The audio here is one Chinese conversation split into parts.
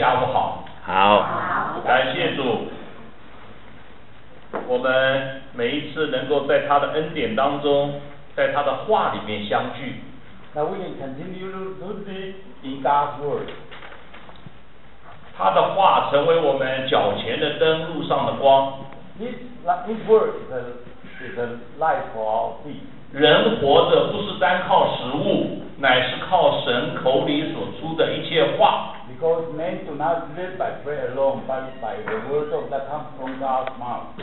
下午好。 好。 感谢主，我们每一次能够在他的恩典当中，在他的话里面相聚。 Now we can continue to be in God's word. 他的话成为我们脚前的灯，路上的光。 His word is a light for our feet. 人活着不是单靠食物，乃是靠神口里所出的一切话。 Because men do not live by bread alone, but by the word that comes from God's mouth.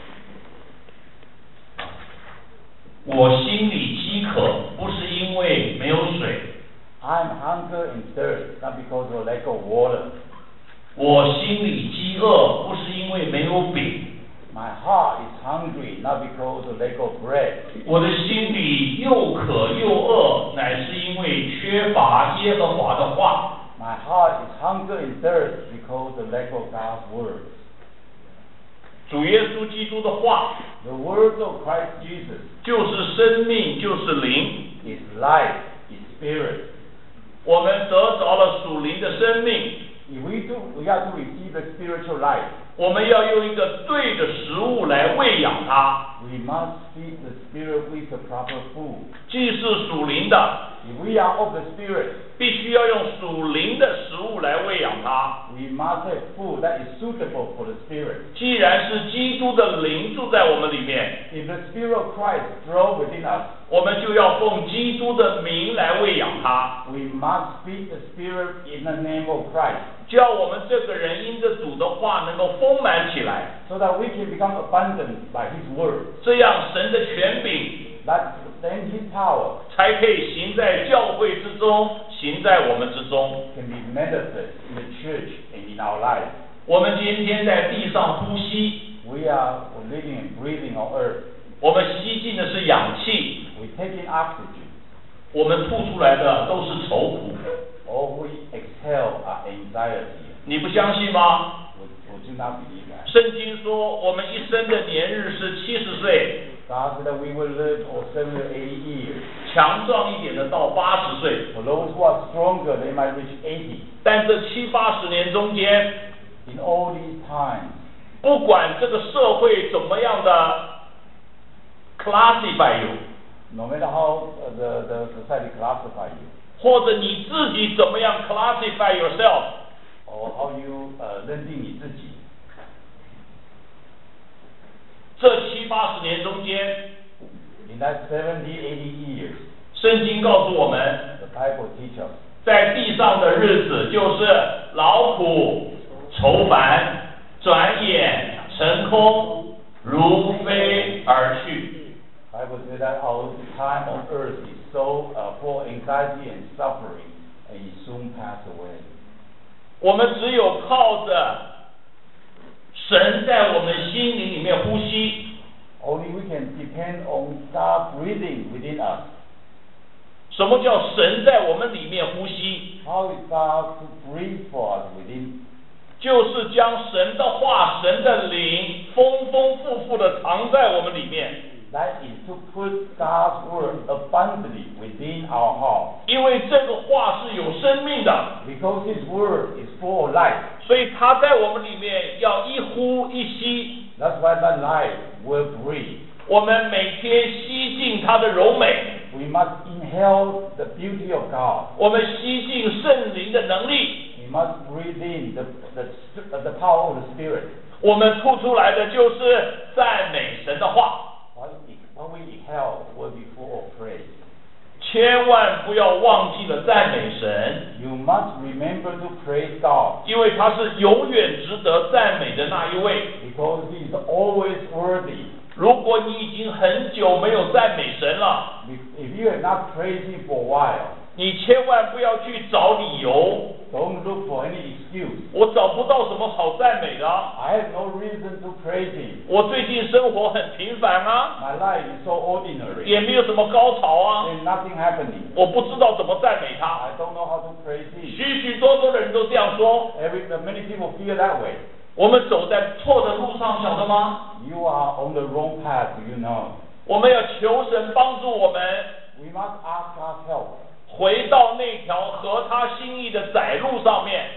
我心里饥渴，不是因为没有水。 I'm hunger and thirst, not because of lack of water. 我心里饥饿，不是因为没有饼。 My heart is hungry, not because of lack of bread. 我的心里又渴又饿，乃是因为缺乏耶和华的话。 My heart is hunger and thirst because of lack of God's word. 主耶稣基督的话 The words of Christ Jesus 就是生命，就是灵。 is life, is spirit. 我们得着了属灵的生命。 If we have to receive the spiritual life. 我们要用一个对的食物来喂养它。 We must feed the spirit with the proper food. 既是属灵的 If we are of the spirit, 必须要用属灵的食物来喂养它。 we must have food that is suitable for the spirit. 既然是基督的灵住在我们里面， If the spirit of Christ dwells within us, 我们就要奉基督的名来喂养它。 we must feed the spirit in the name of Christ. 叫我们这个人因着主的话能够丰满起来， So that we can become abundant by His word. 这样神的权柄 That then His power 才可以行在教会之中，行在我们之中。 can be manifest in the church and in our life. 我们今天在地上呼吸， We are living and breathing on earth. 我们吸进的是氧气， We take in oxygen. 我们吐出来的都是愁苦。 All we exhale are anxiety. 你不相信吗？ Would you not believe that? 圣经说，我们一生的年日是70岁， God said that we will live for 70 or 80 years. 强壮一点的到80岁。 For those who are stronger, they might reach 80. 但这70、80年中间， In all these times, 不管这个社会怎么样的 classify you， no matter how the society classify you, 或者你自己怎么样 classify yourself， or how you 认定你自己， 这70、80年中间， in that 70, 80 years, 圣经告诉我们， the Bible teaches us 在地上的日子就是劳苦愁烦，转眼成空，如飞而去。 Bible says that our time on earth is so full of anxiety and suffering, and it soon pass away. 我们只有靠着神在我们心灵里面呼吸。 Only we can depend on God breathing within us. 什么叫神在我们里面呼吸？ How is God to breathe for us within? 就是将神的话、神的灵丰丰富富的藏在我们里面。 That is to put God's word abundantly within our heart. 因为这个话是有生命的， Because His word is full of life. 所以它在我们里面要一呼一吸。 That's why that life will breathe. 我们每天吸进它的柔美， We must inhale the beauty of God. 我们吸进圣灵的能力， We must breathe in the power of the Spirit. 我们吐出来的就是赞美神的话。 What we inhale will be full of praise. 千万不要忘记了赞美神， You must remember to praise God. 因为他是永远值得赞美的那一位。 Because He is always worthy. 如果你已经很久没有赞美神了， If you have not praised Him for a while, 你千万不要去找理由。 don't look for any excuse. 我找不到什么好赞美的， I have no reason to praise Him. 我最近生活很平凡啊， My life is so ordinary. 也没有什么高潮啊， There's nothing happening. 我不知道怎么赞美他。 I don't know how to praise Him. 许许多多的人都这样说。 Many people feel that way. 我们走在错的路上，晓得吗？ You are on the wrong path, you know. 我们要求神帮助我们 We must ask God's help 回到那条合他心意的窄路上面。 to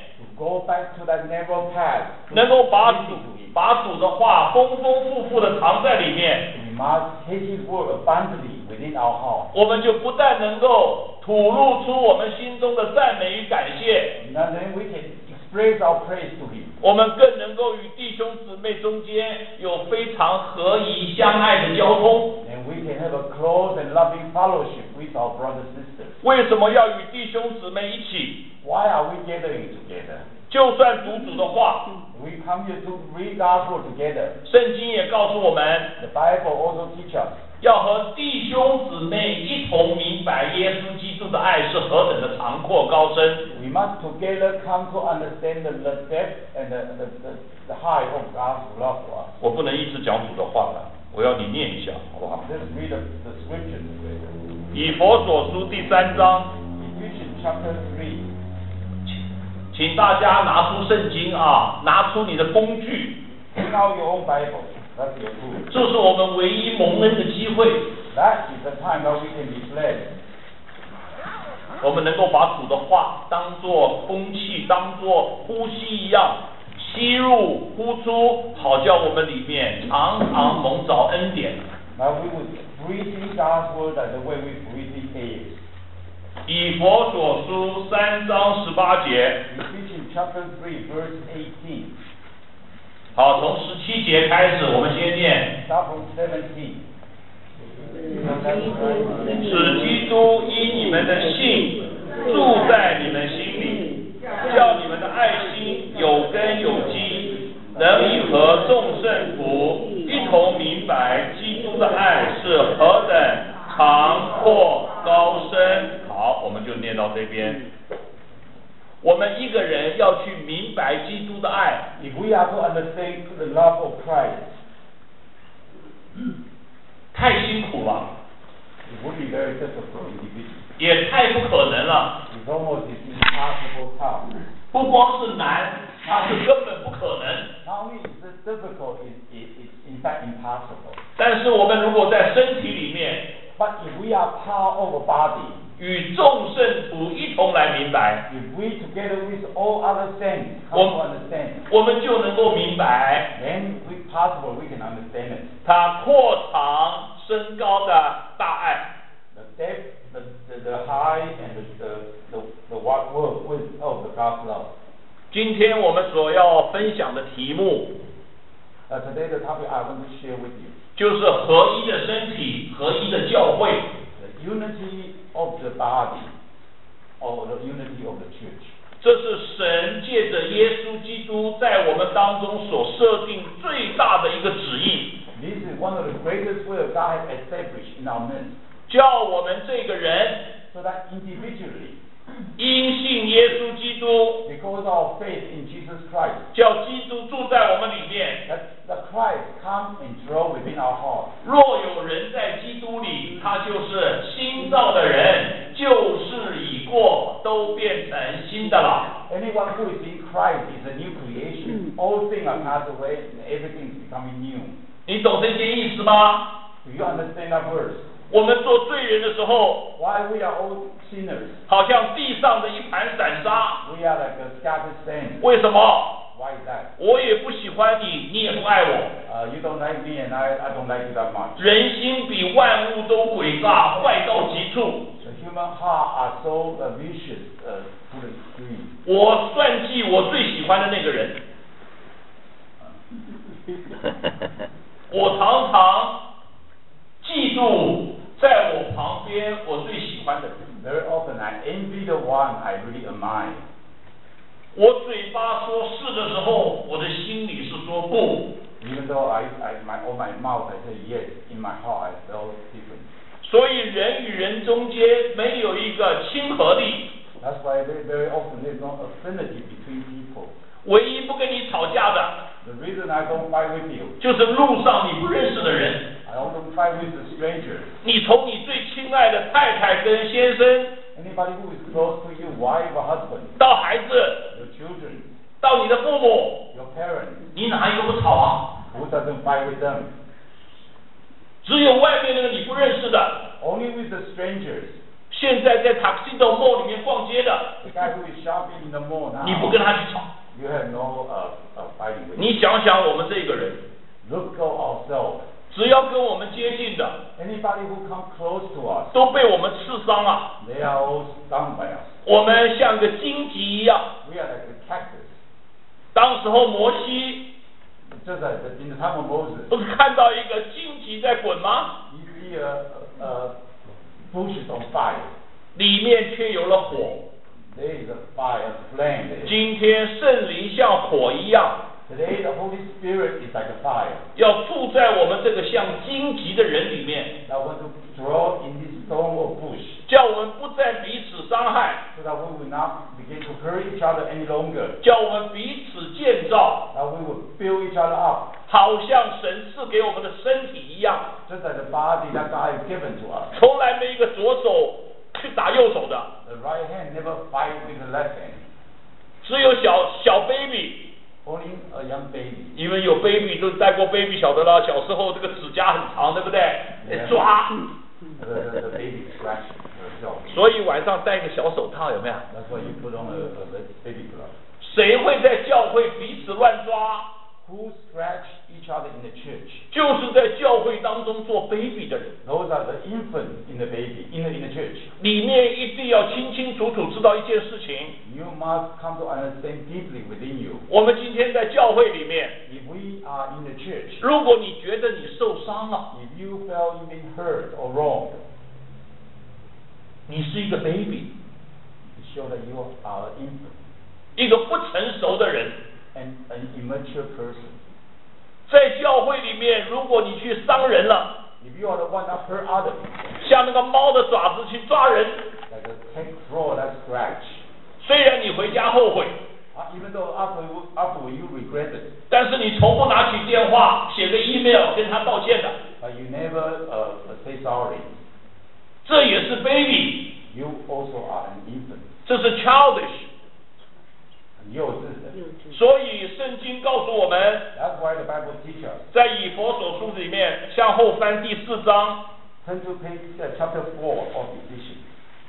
go back to that narrow path. 能够把主的话丰丰富富的藏在里面。 We must take His word abundantly within our heart. 我们就不但能够吐露出我们心中的赞美与感谢， And then we can express our praise to Him. 我们更能够与弟兄姊妹中间有非常合宜相爱的交通。 And we can have a close and loving fellowship with our brothers and sisters. 为什么要与弟兄姊妹一起？ Why are we gathering together? 就算读主的话， We come here to read God's word together. 圣经也告诉我们， The Bible also teaches us 要和弟兄姊妹一同明白耶稣基督的爱是何等的长阔高深。 we must together come to understand the depth and the height of God's love for us. 我不能一直讲主的话了，我要你念一下，好不好？ Let's read the scripture together. 以弗所书第3章， Ephesians chapter 3. 请大家拿出圣经啊，拿出你的工具， Bring out your own Bible. That's your tool. 这是我们唯一蒙恩的机会。 That is the time that we can be blessed. 我们能够把主的话当作空气，当作呼吸一样吸入呼出，好叫我们里面常常蒙着恩典。 Now we would breathe in God's word as the way we breathe in air. 以弗所书3章18节， Ephesians chapter 3 verse 18. 好，从17节开始，我们先念。 Start from 17. 使基督因你们的信住在你们心里，叫你们的爱心有根有基，能以和众圣徒一同明白基督的爱是何等长阔高深。好，我们就念到这边。我们一个人要去明白基督的爱， If we are to understand the love of Christ, 太辛苦了， it would be very difficult individually. 也太不可能了。 It's almost an impossible task. 不光是难，它是根本不可能。 Not only is it difficult, it's in fact impossible. 但是我们如果在身体里面 But if we are part of a body, 与众圣徒一同来明白， if we together with all other saints come to understand, 我们就能够明白 then if possible we can understand it. 他扩长升高的大爱。 The depth, the high, and the wide width of the God's love. 今天我们所要分享的题目 Today the topic I want to share with you, 就是合一的身体，合一的教会。 the unity of the body, or the unity of the church. 这是神借着耶稣基督在我们当中所设定最大的一个旨意， This is one of the greatest will God has established in our midst, 叫我们这个人 so that individually, 因信耶稣基督， because of our faith in Jesus Christ, 叫基督住在我们里面。 that Christ come and dwell within our heart. 若有人在基督里，他就是新造的人，旧事已过，都变成新的了。 Anyone who is in Christ is a new creation. All things are passed away and everything is becoming new. 你懂这些意思吗？ Do you understand that verse? 我们做罪人的时候， Why we are all sinners? 好像地上的一盘散沙。 We are like a scattered sand. 为什么？ Why is that? 我也不喜欢你，你也不爱我。 You don't like me and I don't like you that much. 人心比万物都诡诈，坏到极处。 The human heart are so vicious to the extreme. 我算计我最喜欢的那个人，我常常嫉妒在我旁边我最喜欢的人。 Very often I envy the one I really admire. 我嘴巴说是的时候，我的心里是说不。 Even though on my mouth I say yes, in my heart I feel different. 所以人与人中间没有一个亲和力。 That's why very often there's no affinity between people. 唯一不跟你吵架的， The reason I don't fight with you, 就是路上你不认识的人。 I don't fight with the strangers. 你从你最亲爱的太太跟先生， Anybody who is close to you, wife or husband, 到孩子， your children, 到你的父母， your parents, 你哪一个不吵啊？ who doesn't fight with them? 只有外面那个你不认识的， Only with the strangers. 现在在 Tuxedo Mall 里面逛街的， The guy who is shopping in the mall now. 你不跟他去吵。 You have no fighting with. 你想想我们这个人， Look at ourselves. 只要跟我们接近的， Anybody who come close to us, 都被我们刺伤啊。 they are all stung by us. 我们像个荆棘一样。 We are like the cactus. 当时候摩西 Just like in the time of Moses, 不是看到一个荆棘在滚吗？ you see a bushes on fire. 里面却有了火。 There is a fire, a flame there. 今天圣灵像火一样， Today the Holy Spirit is like a fire. 要住在我们这个像荆棘的人里面， I want to draw in this stone or bush, 叫我们不再彼此伤害， so that we will not begin to hurt each other any longer. 叫我们彼此建造， That we will build each other up, 好像神赐给我们的身体一样， just like the body that God has given to us. 从来没一个左手去打右手的， The right hand never fight with the left hand. 只有小 baby。 Only a young baby. 因为有 baby 都带过 baby 晓得了，小时候这个指甲很长，对不对？ Yeah. 抓， The baby scratch herself. 所以晚上戴个小手套，有没有？ That's why you put on a baby glove. 谁会在教会彼此乱抓？ Who scratch each other in the church? 就是在教会当中做 baby 的人， Those are the infants in the baby in the church. 里面一定要清清楚楚知道一件事情。 You must come to understand deeply within you. 我们今天在教会里面， If we are in the church, 如果你觉得你受伤了， if you felt you've been hurt or wrong, 你是一个 baby， it shows that you are an infant 一个不成熟的人。 and an immature person. 在教会里面，如果你去伤人了， If you are the one that hurt other people, 像那个猫的爪子去抓人， like a cat claw that scratch, 虽然你回家后悔， even though after you regret it, 但是你从不拿起电话写个 email 跟他道歉的， but you never say sorry. 这也是 baby， You also are an infant. 这是 childish。 很幼稚的。 所以圣经告诉我们， That's why the Bible teaches us. 在以弗所书里面向后翻第4章， Turn to page chapter 4 of Ephesians.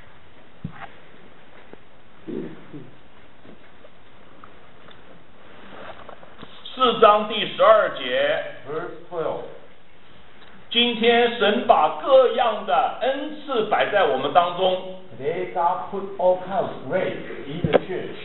4章第12节。 Verse 12. 今天神把各样的恩赐摆在我们当中。 Today God put all kinds of grace in the church.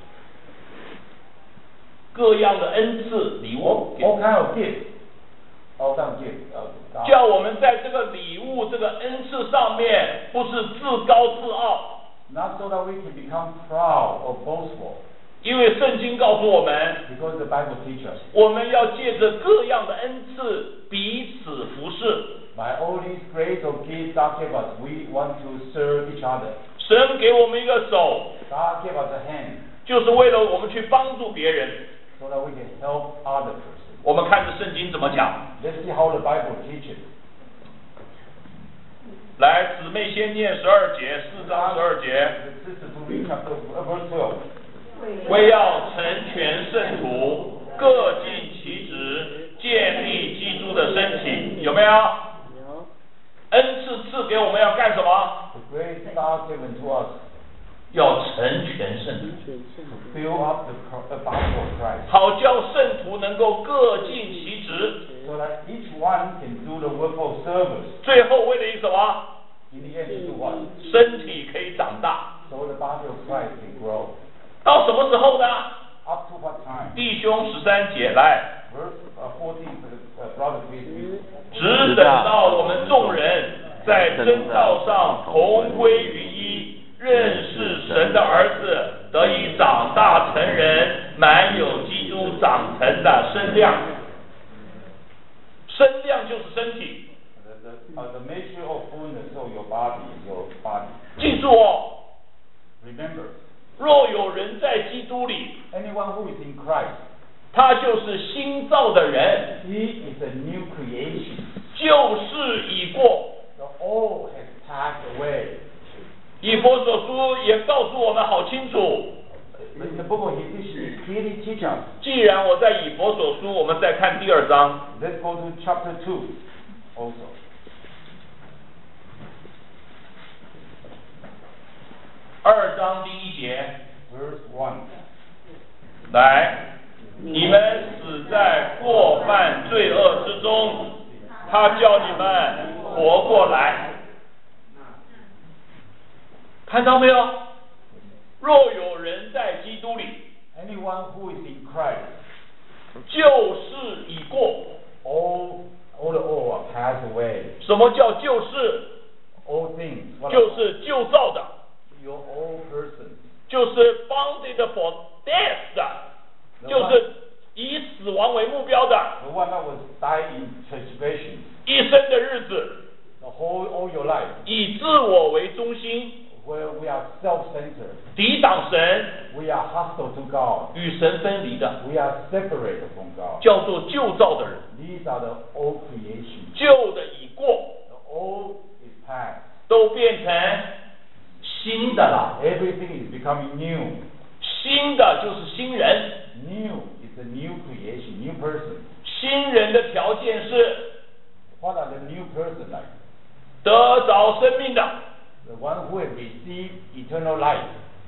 各样的恩赐礼物 All kinds of gifts. All kinds of gifts. 叫我们在这个礼物、这个恩赐上面，不是自高自傲。 Not so that we can become proud or boastful. 因为圣经告诉我们， Because the Bible teaches us. 我们要借着各样的恩赐彼此服侍。 By all these grace or gifts God gave us, we want to serve each other. 神给我们一个手， God gave us a hand 就是为了我们去帮助别人。 so that we can help other person. 我们看着圣经怎么讲。 Let's see how the Bible teaches. 来，姊妹先念12节，4章12节。 The sister to read chapter verse 12. 为要成全圣徒，各尽其职，建立基督的身体。有没有？ 有。 恩赐赐给我们要干什么？ The grace God given to us 要成全圣徒， to build up the body of Christ, 好叫圣徒能够各尽其职。 so that each one can do the work of service. 最后为了一个什么？ In the end, to do what? 身体可以长大。 So the body of Christ can grow. 到什么时候呢？ Up to what time? 弟兄13节来， Verse 14, brother, please read. 只等到我们众人在真道上同归于一，认识神的儿子，得以长大成人，满有基督长成的身量。身量就是身体。 The measure of fullness of your body is your body. 记住哦， Remember, 若有人在基督里， anyone who is in Christ, 他就是新造的人， he is a new creation. 旧事已过。 The old has passed away. 以弗所书也告诉我们好清楚。 In the book of Ephesians, it clearly teaches us. 既然我在以弗所书，我们再看第2章。 Let's go to chapter 2 also. 章第1节， verse 1. 来，你们死在过犯罪恶之中，他叫你们活过来。看到没有？若有人在基督里， Anyone who is in Christ, 旧事已过。 all the old are passed away. 什么叫旧事？ All things, what 就是旧造的， your old person, 就是 bounded for death 的，就是以死亡为目标的， the one that was died in transgression, 一生的日子 all your life, 以自我为中心， where we are self-centered, 抵挡神， we are hostile to God, 与神分离的， we are separated from God. 叫做旧造的人。 These are the old creation. 旧的已过， The old is past. 都变成新的了。 Everything is becoming new. 新的就是新人， New is a new creation, new person. 新人的条件是 What are the new person like? 得着生命的。 The one who has received eternal life.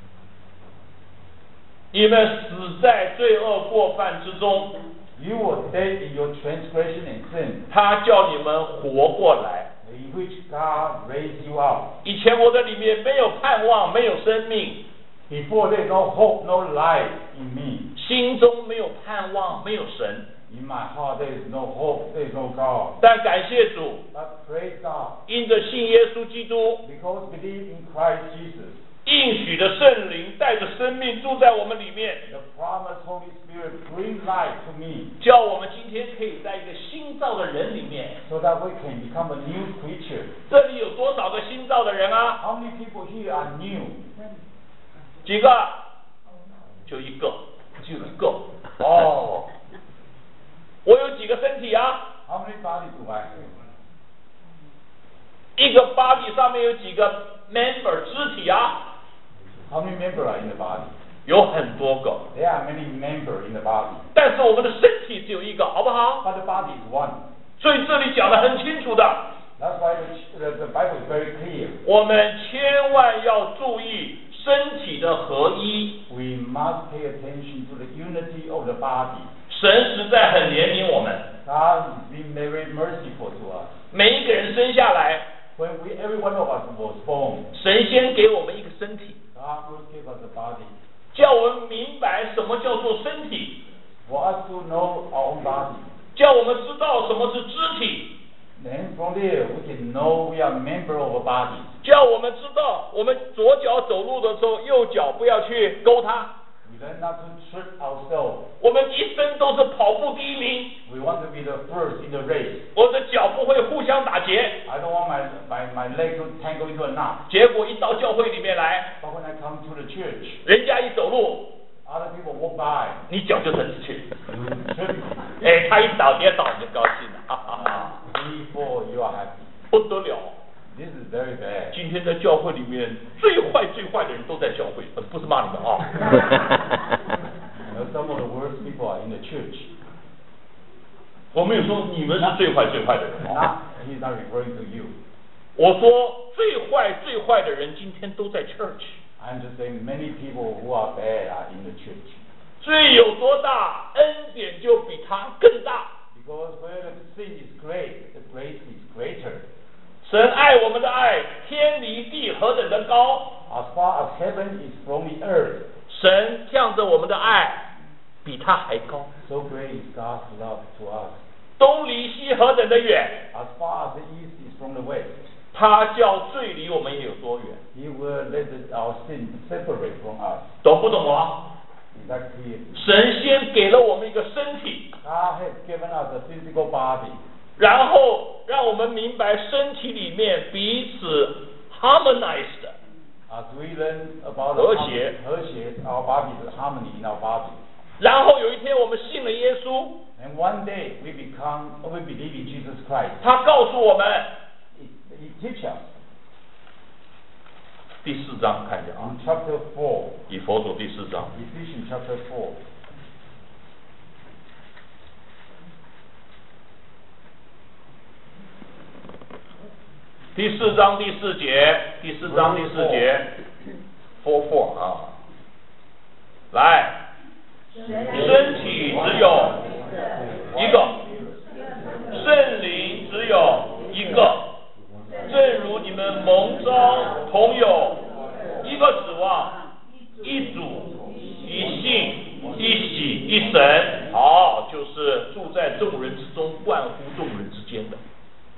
你们死在罪恶过犯之中， You were dead in your transgression and sin, 他叫你们活过来。 in which God raised you up. 以前我的里面没有盼望，没有生命， Before there is no hope, no life in me. 心中没有盼望，没有神。 In my heart there is no hope, there is no God. 但感谢主， But praise God, 因着信耶稣基督， because believe in Christ Jesus, 应许的圣灵带着生命住在我们里面， the promised Holy Spirit bring life to me, 叫我们今天可以在一个新造的人里面。 so that we can become a new creature. 这里有多少个新造的人啊？ How many people here are new? 几个？就一个，就一个。哦，我有几个身体啊？ How many bodies do I have? 一个 body 上面有几个 member 肢体啊？ How many members are in the body? 有很多个， There are many members in the body, 但是我们的身体只有一个，好不好？ but the body is one. 所以这里讲得很清楚的， That's why the Bible is very clear. 我们千万要注意身体的合一。 We must pay attention to the unity of the body. 神实在很怜悯我们， God has been very merciful to us. 每一个人生下来， When every one of us was born, 神先给我们一个身体， God first gave us a body 叫我们明白什么叫做身体， for us to know our own body. 叫我们知道什么是肢体， Then from there we can know we are member of a body. 叫我们知道我们左脚走路的时候，右脚不要去勾它。 We learn not to trip ourselves. 我们一生都是跑步第一名， We want to be the first in the race. 我的脚不会互相打结， I don't want my leg to tangle into a knot. 结果一到教会里面来， But when I come to the church, 人家一走路， other people walk by. 你脚就伸出去， You trip. 哎，他一倒跌倒你就高兴了，哈哈哈， Before you are happy. 不得了。 This is very bad. 今天在教会里面最坏的人都在教会，不是骂你们啊。 You know, some of the worst people are in the church. 我没有说你们是最坏的人啊， He's not referring to you. 我说最坏的人今天都在 church。 I'm just saying many people who are bad are in the church. 罪有多大，恩典就比他更大。 Because where the sin is great, the grace is greater. 神爱我们的爱，天离地何等的高。 As far as heaven is from the earth, 神向着我们的爱，比他还高。 so great is God's love to us. 东离西何等的远， As far as the east is from the west, 他叫罪离我们也有多远。 He will let our sin separate from us. 懂不懂啊？ Is that clear? 神先给了我们一个身体， God has given us a physical body. 然后让我们明白身体里面彼此 harmonized。 As we learn about 和谐 our body, the harmony in our body. 然后有一天我们信了耶稣， And one day we believe in Jesus Christ. 他告诉我们 He teaches us 第4章看一下啊， in chapter 4, 以佛所第4章。 Ephesians chapter 4. 第4章第4节，第4章第4节， 4:4啊，来，身体只有一个，圣灵只有一个，正如你们蒙召同有一个指望，一主，一信，一喜，一神。好，就是住在众人之中，万乎众人之间的。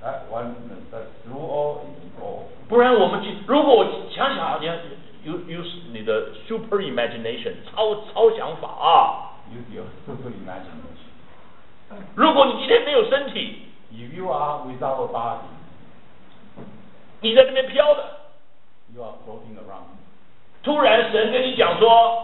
不然我们如果我想想，你 use 你的 super imagination 超想法啊。 Use your super imagination. 如果你今天没有身体 ，If you are without a body, 你在那边飘的 ，you are floating around. 突然神跟你讲说，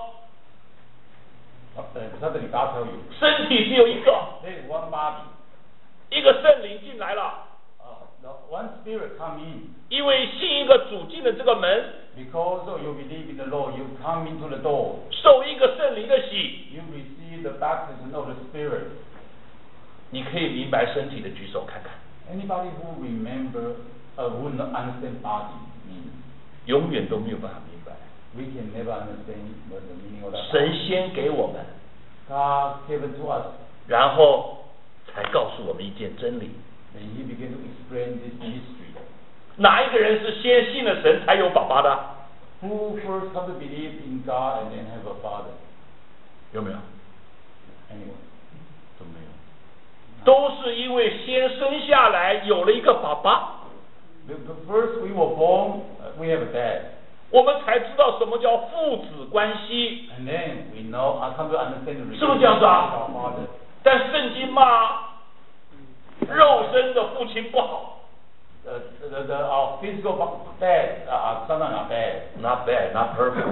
suddenly God tell you, 身体只有一个， there is one body. 一个圣灵进来了。 The one spirit come in. 因为信一个主进了这个门， Because you believe in the Lord, you come into the door. 受一个圣灵的洗， You receive the baptism of the Spirit. 你可以明白身体的，举手看看。 Anybody who who not understand body means. 永远都没有办法明白。 We can never understand what the meaning of that. 神先给我们， God gave it to us. 然后才告诉我们一件真理。 And He began to explain this mystery. 哪一个人是先信了神才有爸爸的？ Who first come to believe in God and then have a father? 有没有？ Anyone? 都没有。都是因为先生下来有了一个爸爸。 First we were born, we have a dad. 我们才知道什么叫父子关系。 And then we know, I come to understand the 是不是这样子啊？ relationship with our father. 但圣经骂肉身的父亲不好。 Our physical dad are sometimes not bad. Not bad, not perfect.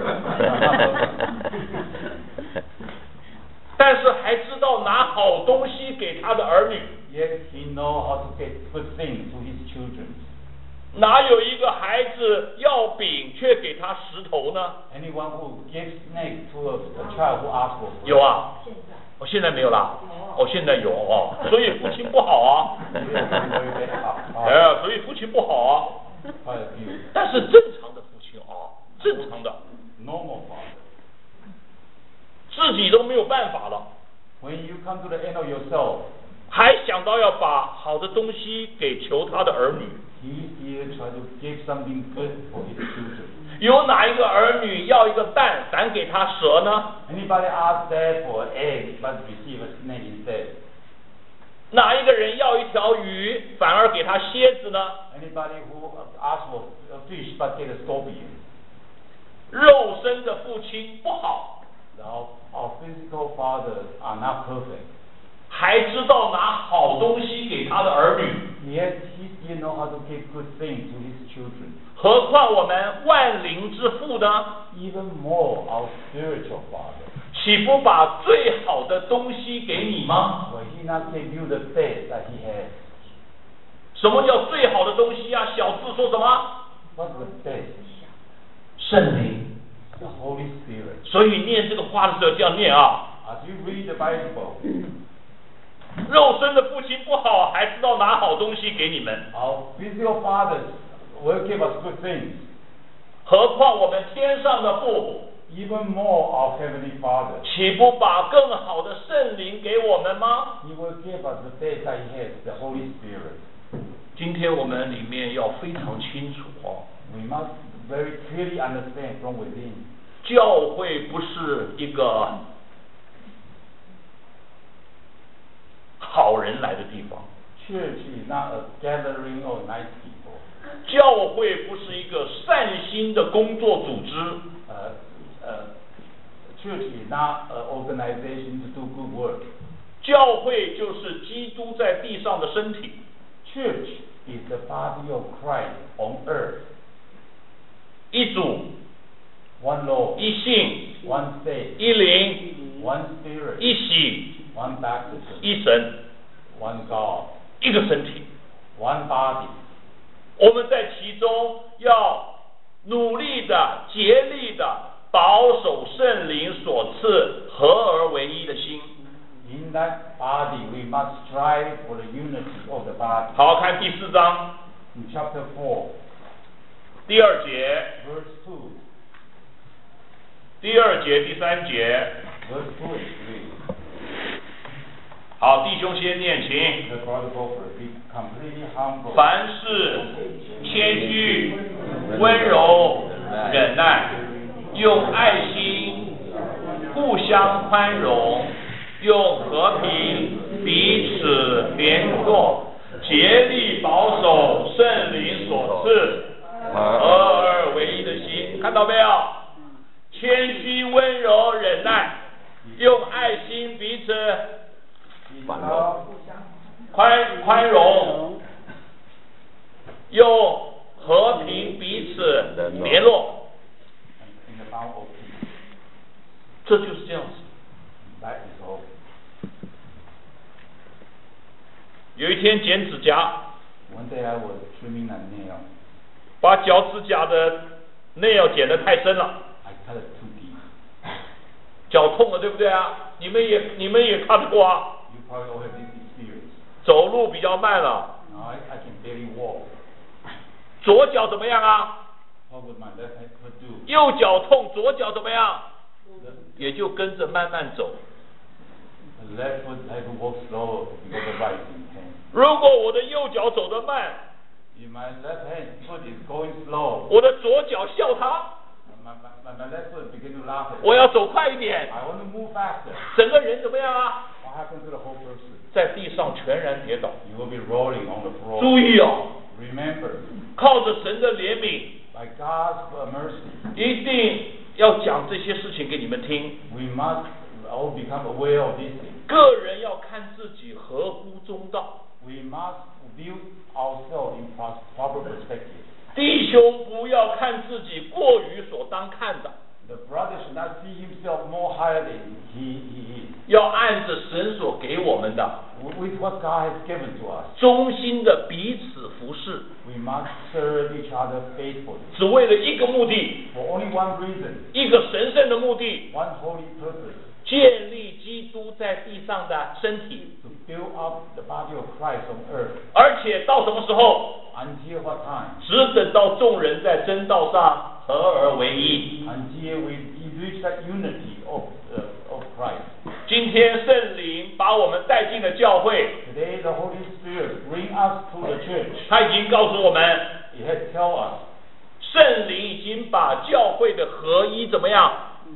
但是还知道拿好东西给他的儿女。 Yet he know how to get good things to his children. 哪有一个孩子要饼却给他石头呢？ Anyone who gives snake to a child who asks for food. 有啊。我现在没有啦。哦，现在有哦，所以父亲不好啊。所以父亲不好啊。但是正常的父亲啊，正常的。 Normal father. 自己都没有办法了。 When you come to the end of yourself. 还想到要把好的东西给求他的儿女。 He here try to give something good for his children. 有哪一个儿女要一个蛋，反给他蛇呢？ Anybody ask that for an egg, but receive a snake instead? 哪一个人要一条鱼，反而给他蝎子呢？ Anybody who ask for a fish, but get a scorpion? 肉身的父亲不好。 Our physical fathers are not perfect. 还知道拿好东西给他的儿女。 Yet he still know how to give good things to his children. 何况我们万灵之父呢？ Even more, our spiritual father. 岂不把最好的东西给你吗？ Will he not give you the best that he has? 什么叫最好的东西啊？小字说什么？ What's the best? 圣灵。 The Holy Spirit. 所以念这个话的时候这样念啊。 As you read the Bible. 肉身的父亲不好，还知道拿好东西给你们。 Our physical fathers will give us good things. 何况我们天上的父， Even more, our heavenly Father. 岂不把更好的圣灵给我们吗？ He will give us the best that He has, the Holy Spirit. 今天我们里面要非常清楚哦。 We must very clearly understand from within. 教会不是一个好人来的地方。 Church is not a gathering of nice people. 教会不是一个善心的工作组织。 Church is not an organization to do good work. 教会就是基督在地上的身体。 Church is the body of Christ on earth. 一主， One Lord. 一信， One faith. 一灵， One Spirit. 一洗， One baptism. 一神， One God. 一个身体。 One body. 我们在其中要努力的、竭力的保守圣灵所赐合而为一的心。 In that body, we must strive for the unity of the body. 好，看第4章 In chapter 4, 第2节， verse 2. 第2节、第3节。 Verse 2 and 3. 好，弟兄先念，请。 The prodigal be completely humble. 凡事谦虚、温柔、忍耐，用爱心互相宽容，用和平彼此联络，竭力保守圣灵所赐合而为一的心。看到没有？谦虚、温柔、忍耐，用爱心彼此宽容，用和平彼此联络。 In the bound of peace. 这就是这样子。 That is all. 有一天剪指甲， One day I was trimming a nail. 把脚趾甲的nail剪得太深了， I cut it too deep. 脚痛了，对不对啊？你们也看过啊。 You probably all have this experience. 走路比较慢了， Now I can barely walk. 左脚怎么样啊？ What would my left hand foot do? 右脚痛，左脚怎么样？也就跟着慢慢走。 The left foot had to walk slower because the right is in pain. 如果我的右脚走得慢， If my left hand foot is going slow, 我的左脚笑他， my left foot begin to laugh at 我要走快一点， I want to move faster. 整个人怎么样啊？ What happens to the whole person? 在地上全然跌倒。 You will be rolling on the floor. 注意哦， Remember, 靠着神的怜悯， by God's mercy, 一定要讲这些事情给你们听。 we must all become aware of these things. 个人要看自己合乎中道， We must view ourselves in proper perspective. 弟兄不要看自己过于所当看的， The brother should not see himself more higher than he is. 要按着神所给我们的， With what God has given to us, 忠心的彼此服侍， we must serve each other faithfully. 只为了一个目的， For only one reason, 一个神圣的目的， one holy purpose, 建立基督在地上的身体。 to build up the body of Christ on earth. 而且到什么时候？ Until what time? 只等到众人在真道上合而为一。 Until we reach that unity of Christ. 今天圣灵把我们带进了教会， Today the Holy Spirit bring us to the church. 他已经告诉我们， He has tell us 圣灵已经把教会的合一怎么样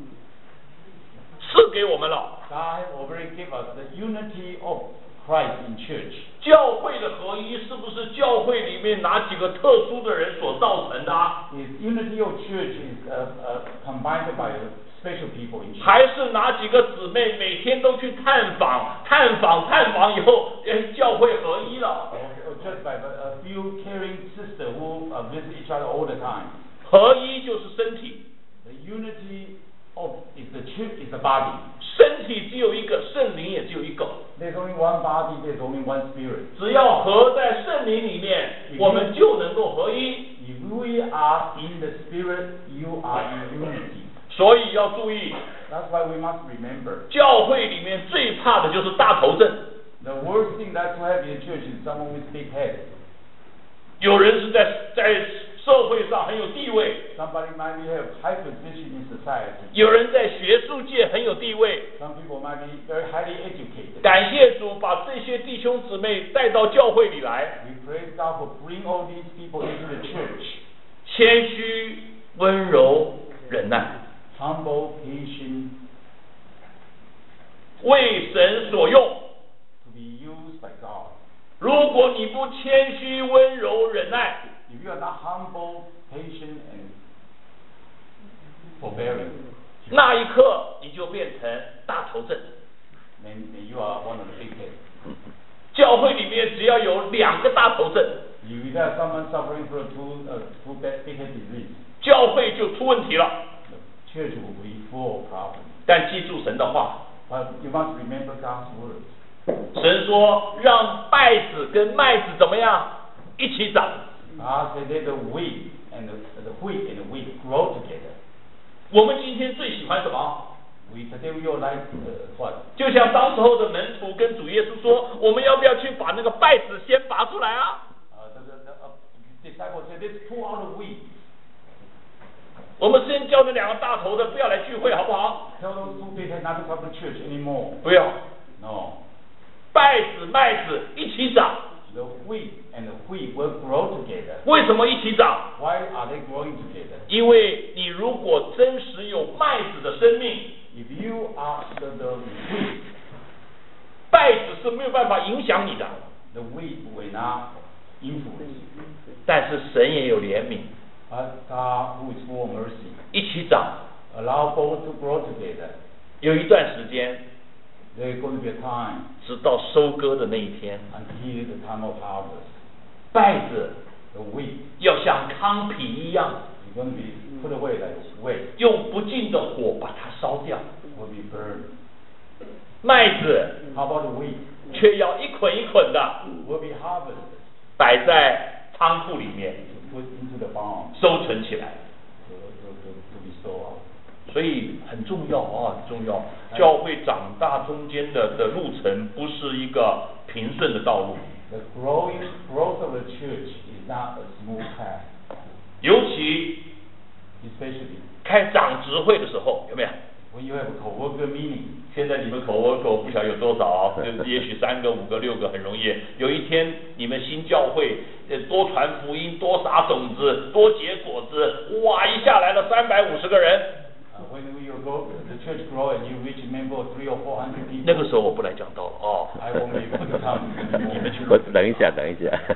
赐给我们了。 God has already give us the unity of Christ in church. 教会的合一是不是教会里面哪几个特殊的人所造成的啊？ His unity of church is combined by special people in church. 还是哪几个姊妹每天都去探访以后，教会合一了？ Or just by a few caring sisters who visit each other all the time. 合一就是身体， The unity of is the church is the body. 身体只有一个，圣灵也只有一个。 There's only one body. There's only one spirit. 只要合在圣灵里面，我们就能够合一。 If we are in the spirit, you are in unity. 所以要注意， That's why we must remember. 教会里面最怕的就是大头症。 The worst thing that's to have in church is someone with big head. 有人是在社会上很有地位， Somebody might have high position in society. 有人在学术界很有地位。 Some people might be very highly educated. 感谢主，把这些弟兄姊妹带到教会里来， We praise God for bring all these people into the church. 谦虚、温柔、忍耐， Humble, patient, 为神所用。 to be used by God. 如果你不谦虚、温柔、忍耐， If you are not humble, patient, and forbearing, 那一刻你就变成大头症。 then you are one of the big heads. 教会里面只要有2个大头症， If you have someone suffering from two big head disease, 教会就出问题了。 the church will be full of problems. 但记住神的话， But you must remember God's words. 神说让稗子跟麦子怎么样一起长。 God said that the wheat and the wheat grow together. 我们今天最喜欢什么？ Today we all like what? 就像当时候的门徒跟主耶稣说，我们要不要去把那个稗子先拔出来啊？ The disciples said, let's pull out the wheat. 我们先叫那2个大头的不要来聚会，好不好？ Tell those 2 big heads not to come to church anymore. 不要。 No. 稗子、麦子一起长。 The wheat and the wheat will grow together. 为什么一起长？ Why are they growing together? 因为你如果真实有麦子的生命， If you are the wheat, 稗子是没有办法影响你的。 the wheat will not influence you. 但是神也有怜悯， But God, who is full of mercy, 一起长。 allow both to grow together. 有一段时间， There's going to be a time 直到收割的那一天， until the time of harvest. 稗子 The wheat 要像糠皮一样， is going to be put away like waste, 用不尽的火把它烧掉。 will be burned. 麦子 How about the wheat? 却要一捆一捆的 Will be harvested 摆在仓库里面 to put into the barn 收存起来。 to be stored out. 所以很重要啊，很重要。教会长大中间的路程不是一个平顺的道路， The growth of the church is not a smooth path, 尤其 especially 开长执会的时候，有没有？ when you have a co-worker meeting. 现在你们口我口不晓得有多少，也许3个、5个、6个很容易。有一天你们新教会，多传福音，多撒种子，多结果子，哇，一下来了350个人。 When you go, the church grow and you reach a member of 300 or 400 people. 那个时候我不来讲道了哦。 I won't be able to come. 你们去我等一下。 I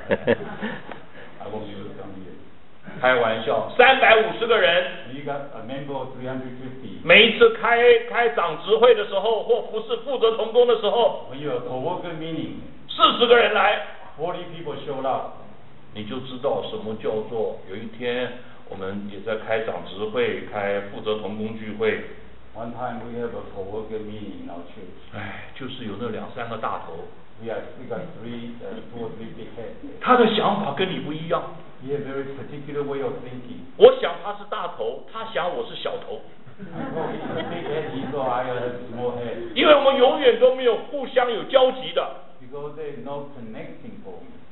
won't be able to come here. 开玩笑，350个人。 When you got a member of 350. 每一次开长执会的时候，或服侍负责同工的时候， When you have a co-worker meeting, 40个人来， 40 people showed up. 你就知道什么叫做有一天我们也在开长执会，开负责同工聚会。 One time we have a co-worker meeting in our church. 哎，就是有那2、3个大头， We got 2 or 3 big heads. 他的想法跟你不一样。 He has a very particular way of thinking. 我想他是大头，他想我是小头， I thought he's a big head, he thought I had a small head. 因为我们永远都没有互相有交集的。 Because there is no connecting for me.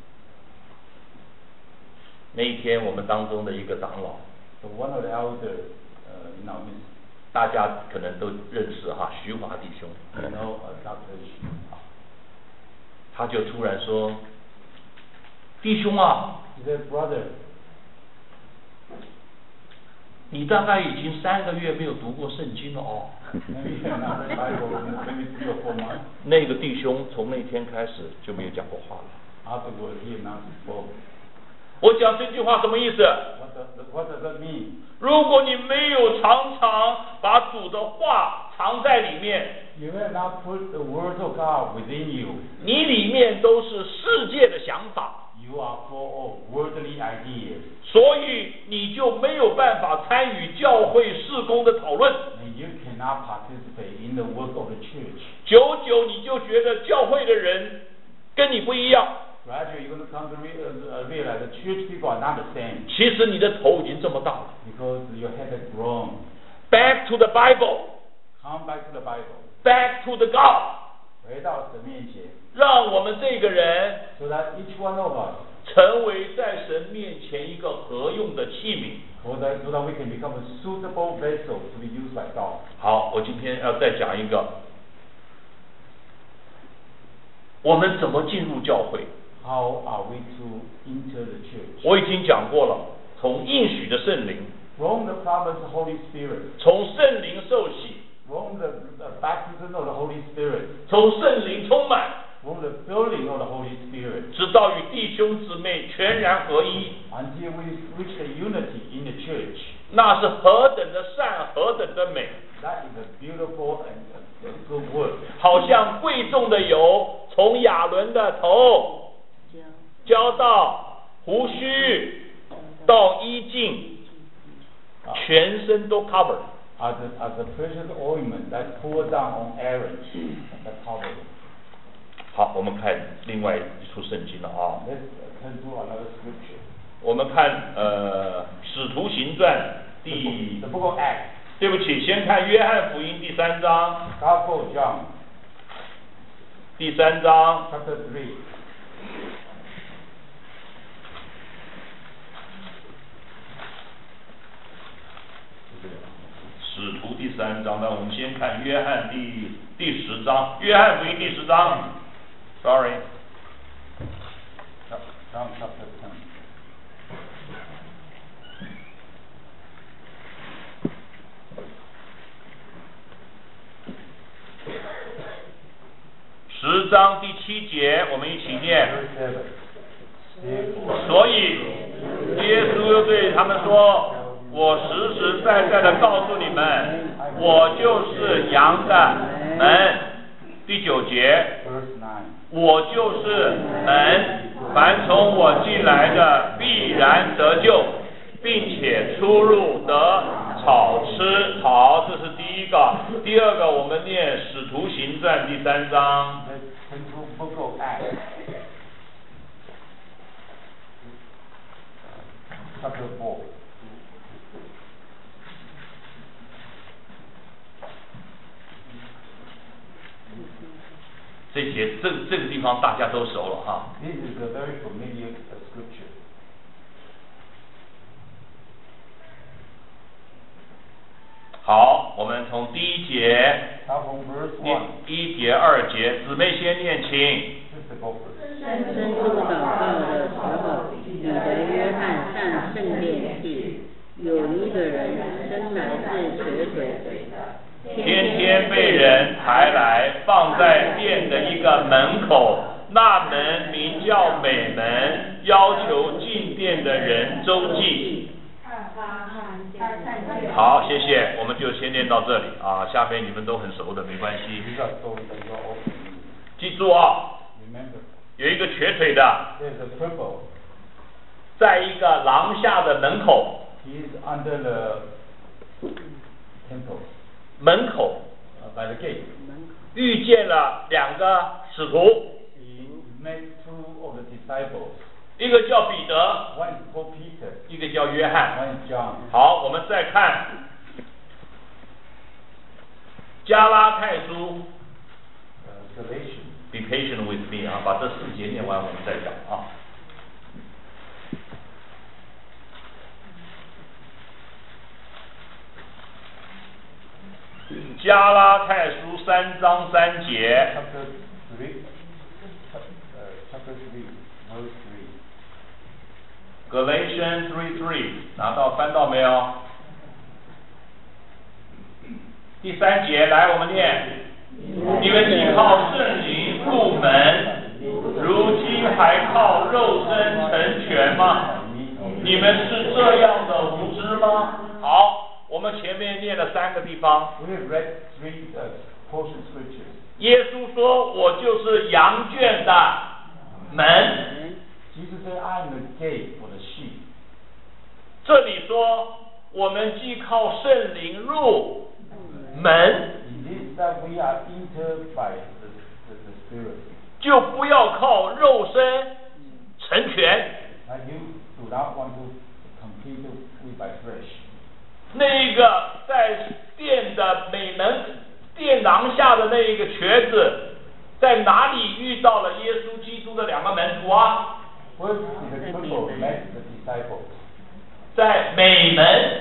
那一天，我们当中的一个长老， So one of the elders, in our midst, 大家可能都认识哈，徐华弟兄， you know, Dr. Xu, 他就突然说：“弟兄啊， he said, brother, 你大概已经3个月没有读过圣经了哦。” maybe you have not read Bible in maybe 3 or 4 months. 那个弟兄从那天开始就没有讲过话了。 Afterwards, he had not spoken. 我讲这句话什么意思？ What does that mean? 如果你没有常常把主的话藏在里面， You have not put the words of God within you. 你里面都是世界的想法， You are full of worldly ideas. 所以你就没有办法参与教会事工的讨论。 And you cannot participate in the work of the church. 久久你就觉得教会的人跟你不一样， Gradually, you're going to come to realize the church people are not the same. 其实你的头已经这么大了。 Because your head has grown. Back to the Bible, Come back to the Bible. back to the God， 回到神面前让我们这个人 so that each one of us, 成为在神面前一个合用的器皿。 so that we can become a suitable vessel to be used by God. 好，我今天要再讲一个，我们怎么进入教会？ How are we to enter the church? 我已经讲过了，从应许的圣灵， From the promised Holy Spirit, 从圣灵受洗， from the baptism of the Holy Spirit, 从圣灵充满， from the filling of the Holy Spirit, 直到与弟兄姊妹全然合一， until we reach the unity in the church. 那是何等的善，何等的美！ That is a beautiful and a good work. 好像贵重的油从亚伦的头浇到胡须，到衣襟，全身都 cover。 As a precious ointment that poured down on Aaron, that covered him. 好，我们看另外一处圣经了啊。 Let's turn to another scripture. 我们看使徒行传第 The book of Acts, 对不起，先看约翰福音第3章， Gospel of John, 第3章 chapter 3. 3章，那我们先看约翰第10章，约翰福音第10章 ，sorry。 John chapter 10。10章第7节，我们一起念。所以耶稣又对他们说：“我实实在在的告诉你们，我就是羊的门。”第9节，我就是门，凡从我进来的必然得救，并且出入得草吃。好，这是第一个。第二个，我们念《使徒行传》第3章。 Chapter 4。 这个地方大家都熟了哈。 This is a very familiar scripture. 好，我们从第1节， 第 1节、2节，姊妹先念请。 申诉祷告的时候，彼得、约翰上圣殿去，有一个人生来是瘸腿的， 天天被人抬来放在殿的一个门口，那门名叫美门，要求进殿的人周济。好，谢谢，我们就先念到这里啊，下边你们都很熟的，没关系。记住啊，有一个瘸腿的，在一个廊下的门口。门口遇见了2个使徒，一个叫彼得，一个叫约翰。好，我们再看加拉太书。Be patient with me 啊，把这4节念完，我们再讲啊。加拉太书3章3节。Galatians 3:3， 拿到翻到没有？第3节，来我们念。你们既靠圣灵入门，如今还靠肉身成全吗？你们是这样的无知吗？好，我们前面念了3个地方。耶稣说：“我就是羊圈的门。” 这里说，我们既靠圣灵入门，就不要靠肉身成全。那个在殿的美门殿廊下的那一个瘸子，在哪里遇到了耶稣基督的2个门徒啊？在美门。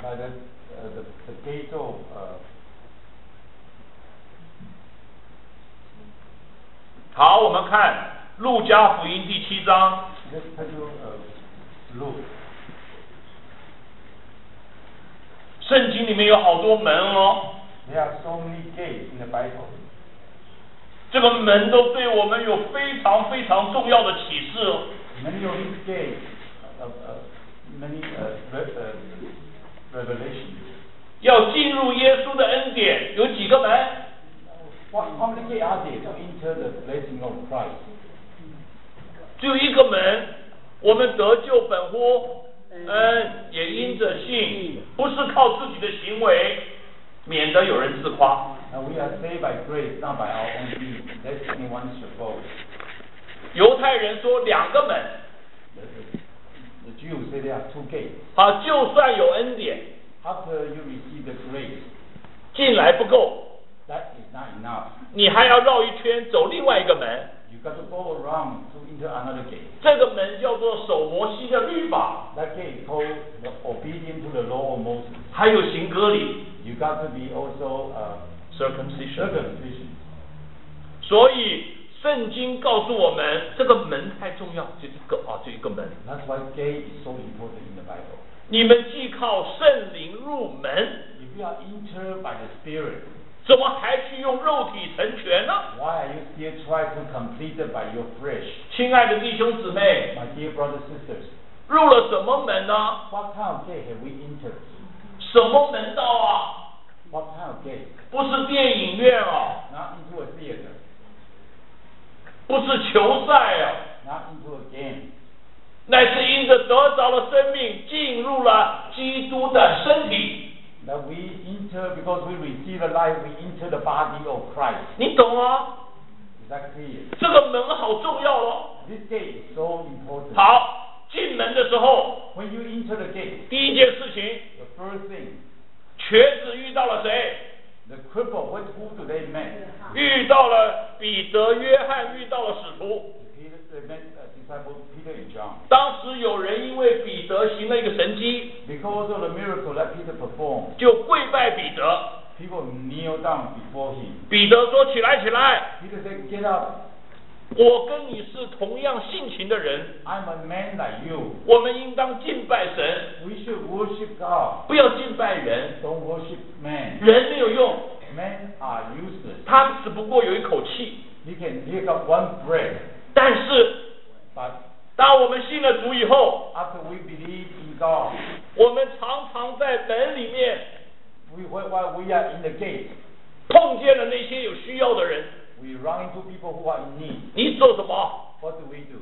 好，我们看路加福音第7章。圣经里面有好多门哦。这个门都对我们有非常非常重要的启示哦。要进入耶稣的恩典，有几个门？只有一个门，我们得救本乎恩，也因着信，不是靠自己的行为，免得有人自夸。犹太人说2个门。好，就算有恩典，进来不够，你还要绕一圈走另外一个门。这个门叫做守摩西的律法，还有行割礼。 got to be also circumcision. 所以圣经告诉我们，这个门太重要，这一个门。 That's why gate is so important in the Bible. 你们既靠圣灵入门， If you are entered by the Spirit, 怎么还去用肉体成全呢？ why are you still trying to complete it by your flesh? 亲爱的弟兄姊妹， My dear brothers and sisters, 入了什么门呢？ what kind of gate have we entered? 什么门道啊？ What kind of gate? 不是电影院啊， Not into a theater, 不是球赛啊， not into a game. 乃是因着得着了生命，进入了基督的身体。 That we enter because we receive a life, we enter the body of Christ. 你懂吗？ Is that clear? 这个门好重要哦。 This gate is so important. 好，进门的时候， When you enter the gate, 第一件事情， the first thing, 瘸子遇到了谁？ the cripple, who do they meet? 遇到了彼得、约翰，遇到了使徒。 They met disciples Peter and John. 当时有人因为彼得行了一个神迹， Because of the miracle that Peter performed, 就跪拜彼得。 people kneel down before him. 彼得说：“起来，起来！ Peter said, "Get up! 我跟你是同样性情的人， I'm a man like you. 我们应当敬拜神， We should worship God. 不要敬拜人。 Don't worship man. 人没有用， Men are useless. 他只不过有一口气。 You can take up one breath, 但是 but 当我们信了主以后， after we believe in God, 我们常常在门里面 while we are in the gate, 碰见了那些有需要的人。 we run into people who are in need. 你做什么 What do we do?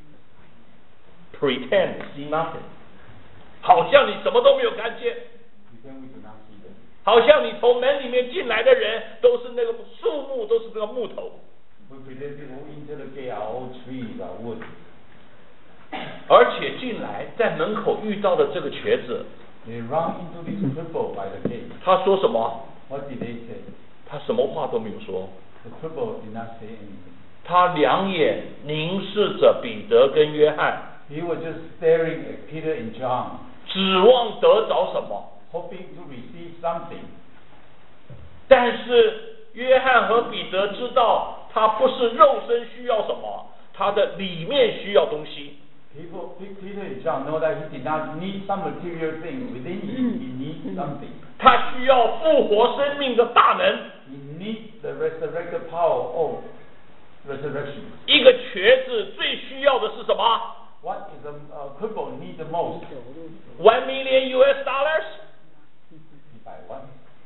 ？Pretend see nothing， 好像你什么都没有看见， Pretend we do not see them. 好像你从门里面进来的人都是那个树木，都是那个木头。 We pretend people who enter the gate are all trees, are wood. 而且进来在门口遇到的这个瘸子， They run into this cripple by the gate. 他说什么？ What did they say? 他什么话都没有说， The cripple did not say anything. 他两眼凝视着彼得跟约翰， He was just staring at Peter and John, 指望得着什么。 hoping to receive something. 但是约翰和彼得知道，他不是肉身需要什么，他的里面需要东西。 Peter and John know that he did not need some material thing within him. He needs something. 他需要复活生命的大能。 He needs the resurrected power of resurrection. 一个瘸子最需要的是什么 What is a cripple need the most? ？1 million US dollars。 100,000.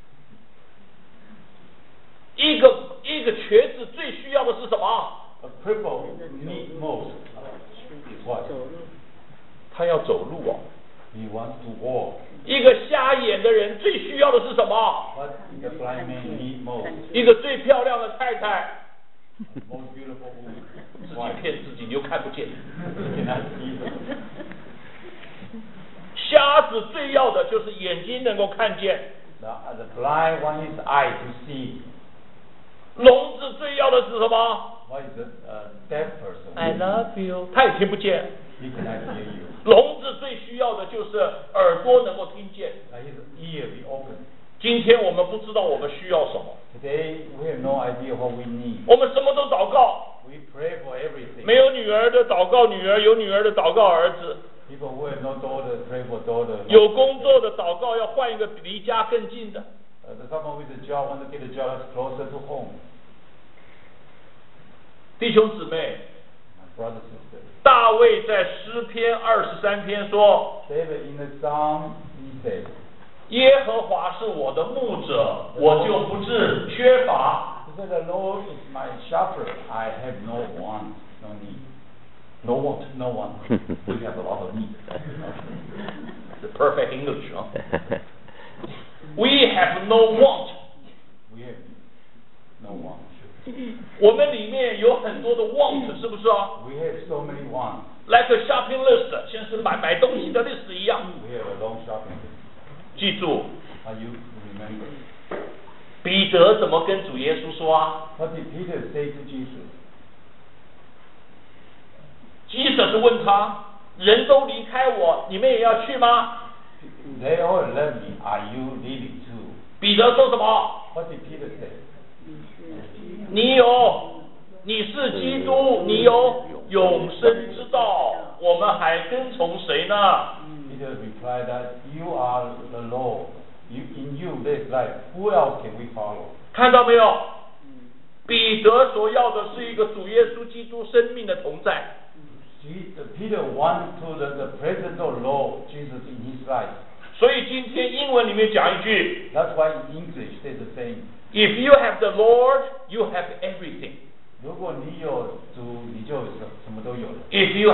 一个瘸子最需要的是什么？ A cripple need most is what? 他要走路哦。 He wants to walk. 一个瞎眼的人最需要的是什么？ What the blind man need most? 一个最漂亮的太太。 Most beautiful 自 woman. 己骗自己，你又看不见。 You cannot see them. 瞎子最要的就是眼睛能够看见。 The blind want his eye to see. 聋子最要的是什么 What is a deaf person? ？I love you。他也听不见。 He cannot hear you. 聋子最需要的就是耳朵能够听见。 Let his ear be open. 今天我们不知道我们需要什么， Today we have no idea what we need. 我们什么都祷告。 We pray for everything. 没有女儿的祷告女儿，有女儿的祷告儿子。 People who have no daughter pray for daughter. 有工作的祷告要换一个离家更近的。 Someone with a job want to get a job that's closer to home. 弟兄姊妹， My brother sister. 大卫在诗篇23篇说 David in the Psalm he said, 耶和华是我的牧者，我就不致缺乏。 He said, the Lord is my shepherd. I have no want, no need. No want, no want. We have a lot of need. The perfect English, huh? We have no want. We have no want. 我们里面有很多的 want， 是不是啊 We have so many wants. ？Like a shopping list， 像是买东西的 list 一样。 We have a long shopping list. 记住， Are you remember? 彼得怎么跟主耶稣说啊 What did Peter say to Jesus? ？Jesus问他：人都离开我，你们也要去吗？ They all love me. Are you leaving too? 彼得说什么？ What did Peter say? 你是基督，你有永生之道，我们还跟从谁呢？ Peter replied that you are the Lord. In you there is life. Who else can we follow? 看到没有？彼得所要的是一个主耶稣基督生命的同在。 Peter wants the presence of Lord Jesus in his life. 所以今天英文里面讲一句 That's why in English there's a saying. ，If you have the Lord, you have everything. 如果你有主，你就什么都有了。 If you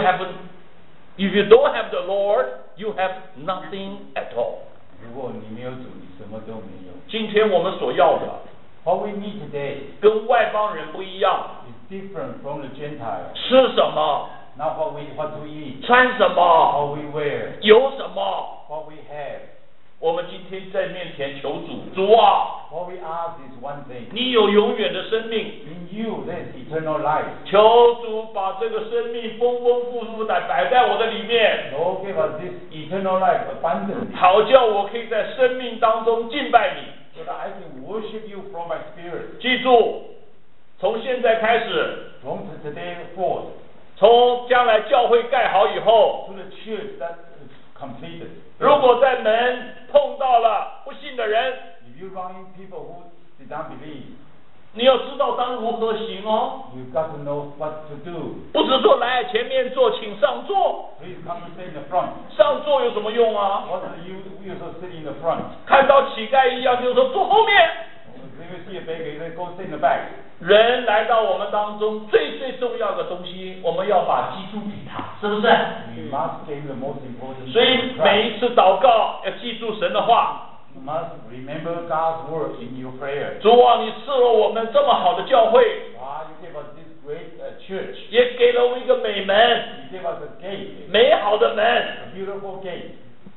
don't have the Lord, you have nothing at all. 如果你没有主，你什么都没有。 今天我们所要的 What we need today 跟外邦人不一样， is different from the Gentiles. 吃什么， Not what to eat, 穿什么， what we wear, 有什么， what we have. 我们今天在面前求主啊， What we ask is one thing. 你有永远的生命， In you there is eternal life. 求主把这个生命丰丰富富的摆在我的里面， Lord, give us this eternal life abundantly, 好叫我可以在生命当中敬拜你。 so that I can worship you from my spirit. 记住，从现在开始， From today forth, 从将来教会盖好以后， to the church that is completed. 如果在门碰到了不信的人， If you run in people who did not believe, 你要知道当如何行哦， you've got to know what to do. 不是说来前面坐，请上座， Please come and sit in the front. 上座有什么用啊？ What do you also sit in the front? 看到乞丐一样，就说坐后面。 When you see a beggar, you go sit in the back. 人来到我们当中，最重要的东西，我们要把基督给他，是不是？ We must give the most important 所以 thing to 每 Christ. 一次祷告要记住神的话。 You must remember God's word in your prayer. 主啊，你赐了我们这么好的教会， God, you gave us this great church. 也给了我一个美门， You gave us a gate, 美好的门。 a beautiful gate.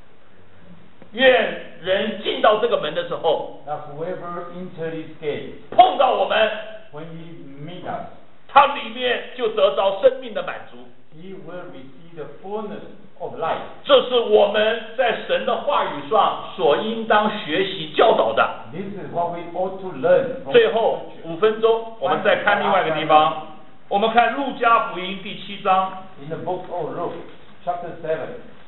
愿人进到这个门的时候， That whoever enters this gate, 碰到我们， when he meet us, 他里面就得到生命的满足。 he will receive the fullness of life. 这是我们在神的话语上所应当学习教导的。 This is what we ought to learn from 最后 Scripture. 5分钟，我们再看另外一个地方。我们看路加福音第7章， In the book of Luke, chapter 7.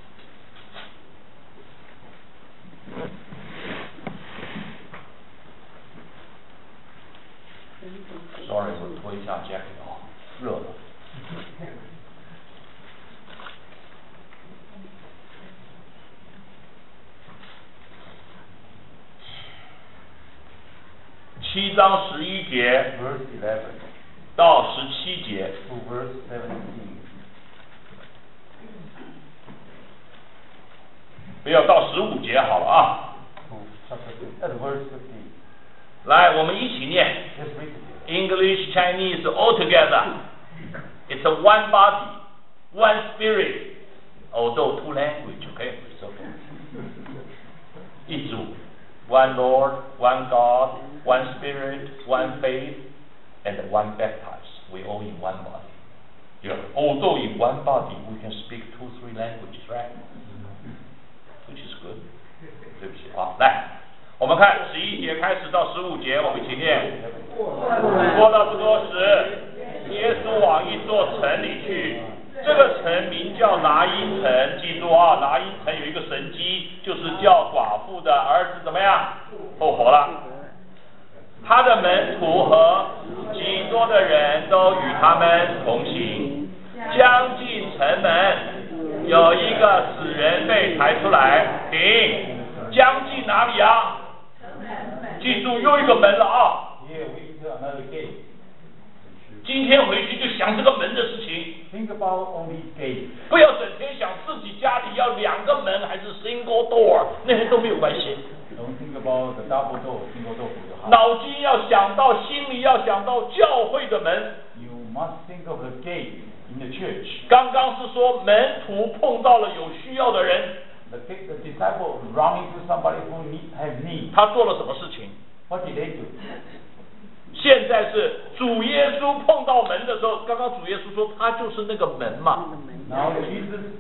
Sorry， 我脱一下 jacket 啊，热了。7章11节 Verse 11 到17节， to verse 17. 不要到15节好了啊。 To chapter 15, verse 15. 来，我们一起念 Let's read it. English, Chinese, all together. It's a one body, one spirit. Although two language, okay, it's okay. 一主 one Lord, one God, one Spirit, one faith, and one baptized. We all in one body. Yeah. Although in one body we can speak 2-3 languages, right? Which is good. 对不起啊，来，我们看11节开始到15节，我们一起念。说到这个时，耶稣往一座城里去，这个城名叫拿因城。记住啊，拿因城有一个神迹，就是叫寡妇的儿子怎么样复活了。他的门徒和许多的人都与他们同行。将近城门，有一个死人被抬出来，停。将近哪里啊？记住又一个门了啊！ Here we enter another gate. 今天回去就想这个门的事情， Think about only gate. 不要整天想自己家里要2个门还是 single door， 那些都没有关系。 Don't think about the double door, single door for your house. 脑筋要想到，心里要想到教会的门。 You must think of the gate in the church. 刚刚是说门徒碰到了有需要的人， The disciple run into somebody who has need. 他做了什么事情？ What did they do? 现在是主耶稣碰到门的时候，刚刚主耶稣说他就是那个门嘛。 Now Jesus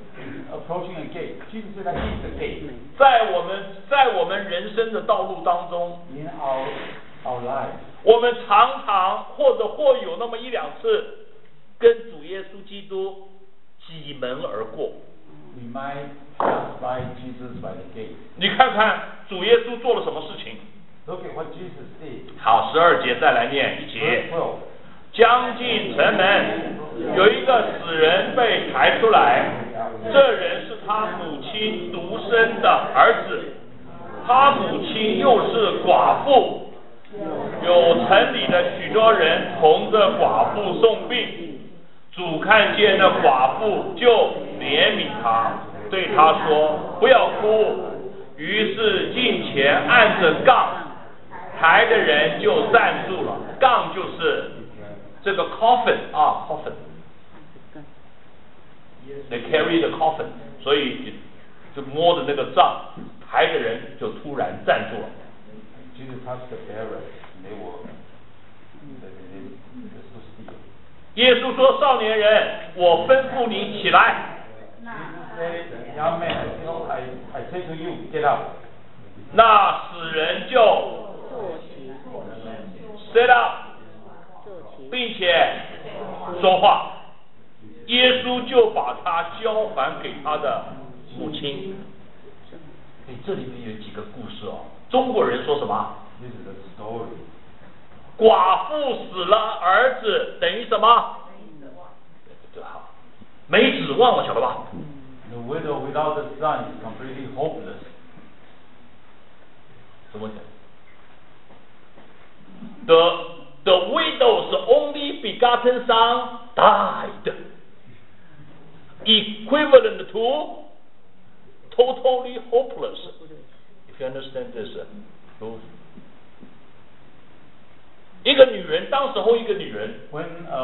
approaching a gate. Jesus said that He's the gate. 在我们人生的道路当中， In our life, 我们常常或有那么一两次跟主耶稣基督挤门而过。 we might pass by Jesus by the gate. 你看看主耶稣做了什么事情？ Look at what Jesus did. 好，12节再来念1节。 Verse 12. 将近城门，有一个死人被抬出来，这人是他母亲独生的儿子，他母亲又是寡妇，有城里的许多人同着寡妇送病，主看见那寡妇就怜悯他，对他说不要哭，于是近前按着杠，抬的人就站住了，杠就是这个 coffin 啊 coffin。They carry the coffin， 所以就摸着那个杖，抬的人就突然站住了。 Jesus touched the bearer, and they were stood still. 耶稣说：“少年人，我吩咐你起来。” Say, young man, I say to you, get up. 那死人就坐起， sit up， 坐起， 并且说话。耶稣就把他交还给他的母亲。这里面有几个故事哦。中国人说什么？ This is a story. 寡妇死了，儿子等于什么？这好，没指望了，晓得吧？ The widow without the son is completely hopeless. 怎么讲？The widow's only begotten son died, equivalent to totally hopeless. If you understand this, 一个女人，当时候一个女人， When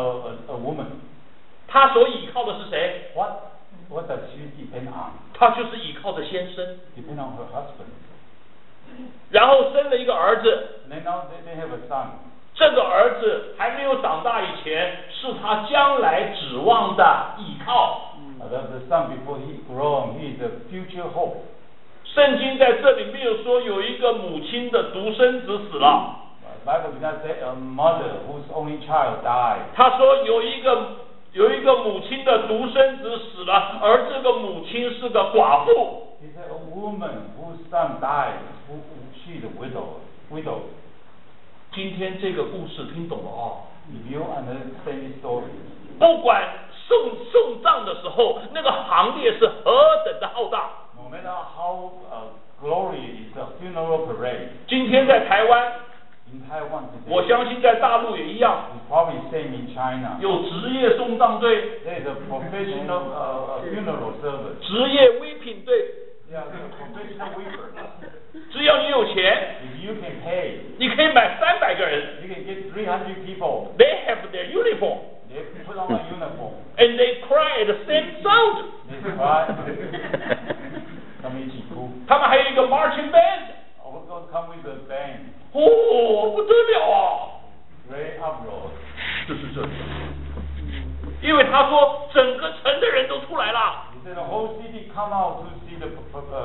a woman, 她所依靠的是谁？ what does she depend on? 她就是依靠着先生， Depend on her husband. 然后生了一个儿子。 And then now they have a son. 这个儿子还没有长大以前，是他将来指望的依靠。 The son before he grown, he is the future hope. 圣经在这里没有说有一个母亲的独生子死了， Bible did not say a mother whose only child died. 他说有一个母亲的独生子死了，而这个母亲是个寡妇。 He said a woman whose son died, who she the widow. 今天这个故事听懂了哦。 If you understand this story, 不管送葬的时候，那个行列是何等的浩大。 no matter how glorious is the funeral parade 今天在台湾， in Taiwan 我 today, 相信在大陆也一样， it's probably same in China. 有职业送葬队、 There is a professional funeral service. 职业微品队， Yeah, there's a professional weaver. 只要你有钱， If you can pay, 你可以买300个人。 you can get 300 people. They have their uniform They put on a uniform. and they cry at the same sound. They cry. 他们一起哭。 他们还有一个 marching band， Also come with a band. 哦，不得了啊！ Great uproar. 就是这里，因为他说整个城的人都出来了。 He said the whole city come out to see the